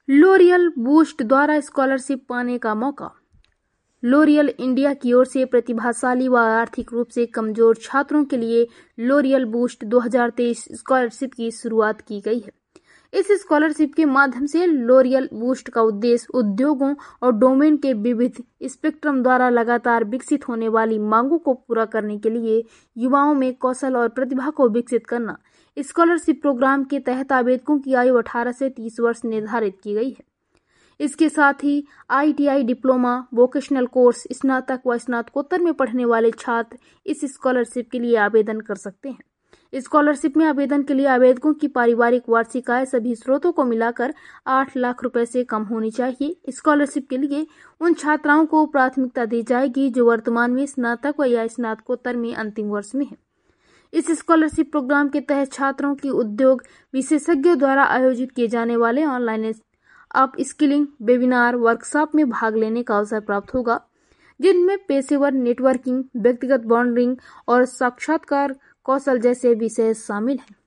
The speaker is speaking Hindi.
लोरियल बूस्ट द्वारा स्कॉलरशिप पाने का मौका। लोरियल इंडिया की ओर से प्रतिभाशाली व आर्थिक रूप से कमजोर छात्रों के लिए लोरियल बूस्ट 2023 स्कॉलरशिप की शुरुआत की गई है। इस स्कॉलरशिप के माध्यम से लोरियल बूस्ट का उद्देश्य उद्योगों और डोमेन के विविध स्पेक्ट्रम द्वारा लगातार विकसित होने वाली मांगों को पूरा करने के लिए युवाओं में कौशल और प्रतिभा को विकसित करना। स्कॉलरशिप प्रोग्राम के तहत आवेदकों की आयु 18 से 30 वर्ष निर्धारित की गई है। इसके साथ ही ITI डिप्लोमा, वोकेशनल कोर्स, स्नातक व स्नातकोत्तर में पढ़ने वाले छात्र इस स्कॉलरशिप के लिए आवेदन कर सकते हैं। स्कॉलरशिप में आवेदन के लिए आवेदकों की पारिवारिक वार्षिक आय सभी स्रोतों को मिलाकर 8 लाख रुपए से कम होनी चाहिए। स्कॉलरशिप के लिए उन छात्राओं को प्राथमिकता दी जाएगी जो वर्तमान में स्नातक या स्नातकोत्तर में अंतिम वर्ष में है। इस स्कॉलरशिप प्रोग्राम के तहत छात्रों की उद्योग विशेषज्ञों द्वारा आयोजित किए जाने वाले online upskilling webinar workshop में भाग लेने का अवसर प्राप्त होगा, जिनमें पेशेवर नेटवर्किंग, व्यक्तिगत बॉन्डिंग और साक्षात्कार कौशल जैसे विषय शामिल हैं।